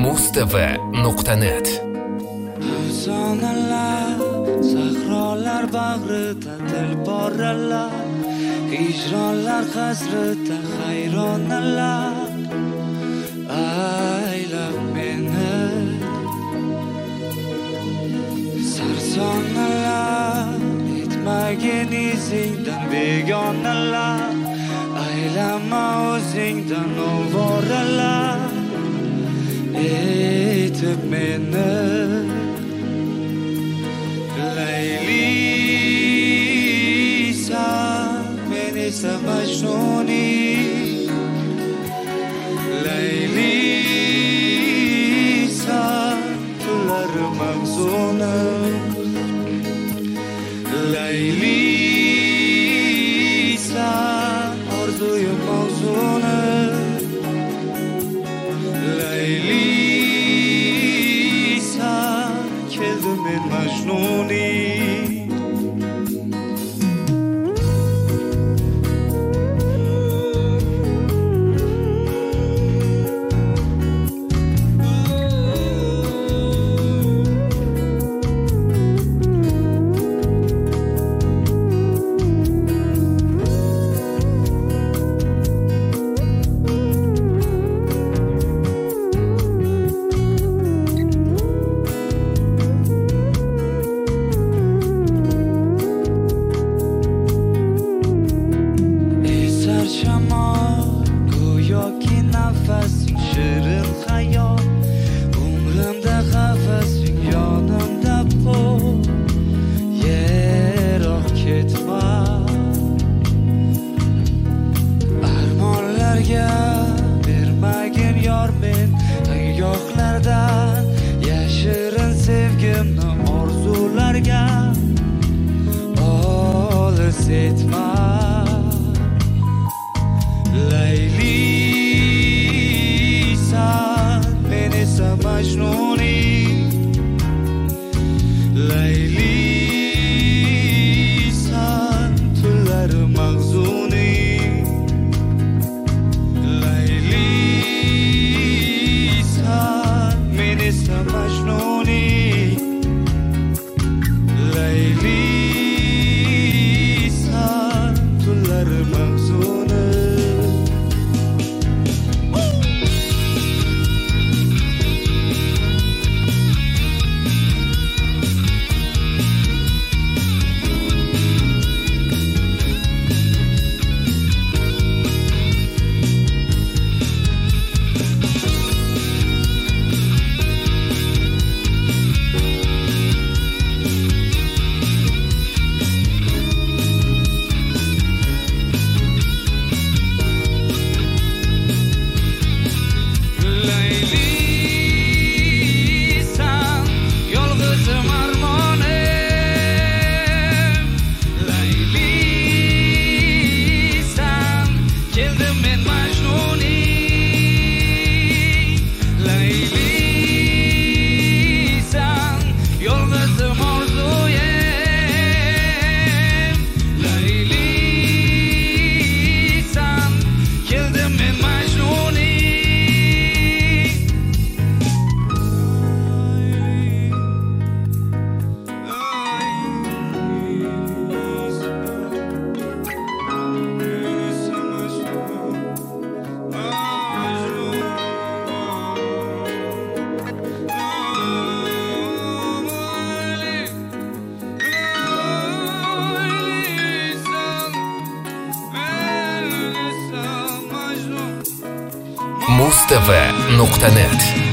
mustv.net Afsonalar, sahrolar bag'rida dilboralar, hijronlar qasrida hayronalar. Aylab meni sarsonalar, etmagin izingdan begonalar, aylama o'zingdan ovoralar. Etib meni Laylisan, men esa Majnuning. Laylisan, tunlar mahzunim. Laylisan, orzuyim mavzunim. Laylisan, keldim men Majnuning. Go'yoki nafasing shirin xayol, umrimda qafasing yonimda pol. Yeroq ketma armonlarga, bermagin yor men ayyoqlardan yashirin sevgimni orzularga. Olis etma Laylisan, men esa Majnuning. Laylisan, tunlari mahzuning. Laylisan, men esa Majnuning. Laylisan, tunlari mahzuning. mustv.net